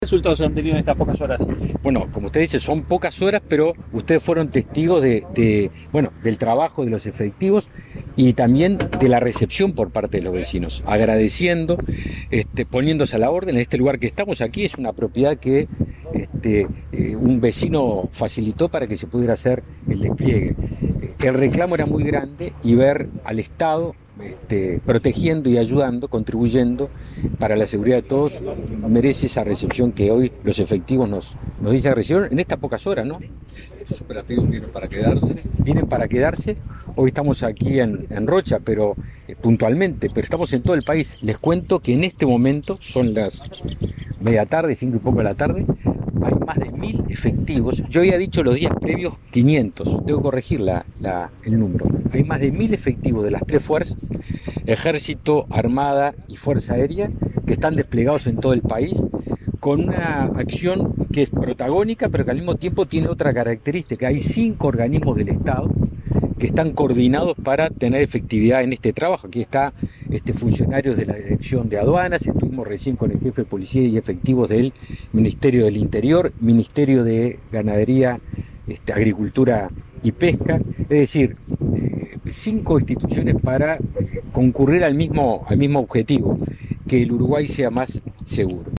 Resultados han tenido en estas pocas horas? Bueno, como usted dice, son pocas horas, pero ustedes fueron testigos bueno, del trabajo de los efectivos y también de la recepción por parte de los vecinos, agradeciendo, poniéndose a la orden. En este lugar que estamos aquí es una propiedad que un vecino facilitó para que se pudiera hacer el despliegue. El reclamo era muy grande y ver al Estado protegiendo y ayudando, contribuyendo para la seguridad de todos, merece esa recepción que hoy los efectivos nos dicen recibieron en estas pocas horas, ¿no? Estos operativos vienen para quedarse. Vienen para quedarse. Hoy estamos aquí en Rocha, pero puntualmente, pero estamos en todo el país. Les cuento que en este momento son las media tarde, 5 y poco de la tarde. Hay más de 1000 efectivos. Yo había dicho los días previos 500. Debo corregir el número. Hay más de 1000 efectivos de las tres fuerzas, Ejército, Armada y Fuerza Aérea, que están desplegados en todo el país con una acción que es protagónica, pero que al mismo tiempo tiene otra característica. Hay 5 organismos del Estado que están coordinados para tener efectividad en este trabajo. Aquí está funcionarios de la Dirección de Aduanas, estuvimos recién con el jefe de policía y efectivos del Ministerio del Interior, Ministerio de Ganadería, Agricultura y Pesca, es decir, 5 instituciones para concurrir al mismo objetivo, que el Uruguay sea más seguro.